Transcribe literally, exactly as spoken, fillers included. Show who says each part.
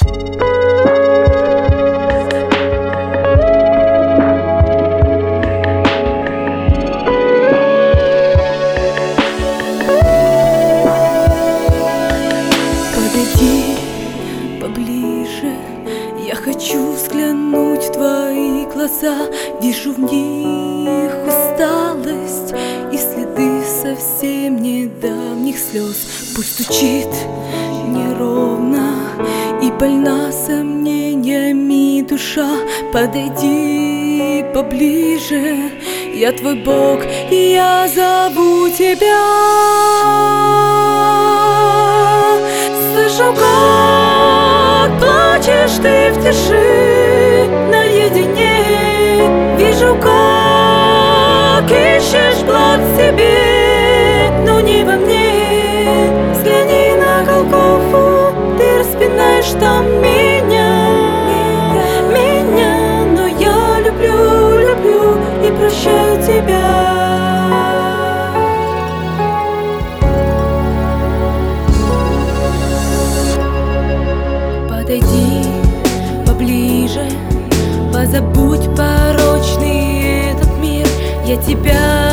Speaker 1: Подойди поближе, я хочу взглянуть в твои глаза. Вижу в них усталость и следы совсем недавних слез. Пусть стучит неровно и больна сомнениями душа. Подойди поближе, я твой Бог, и я зову тебя. Слышу, как плачешь ты в тиши наедине. Вижу, как ищешь благ в себе, но не во мне. Взгляни на Голгофу, ты распинаешь там меня, меня, но я люблю, люблю и прощаю тебя. Подойди поближе, позабудь порочный этот мир. Я тебя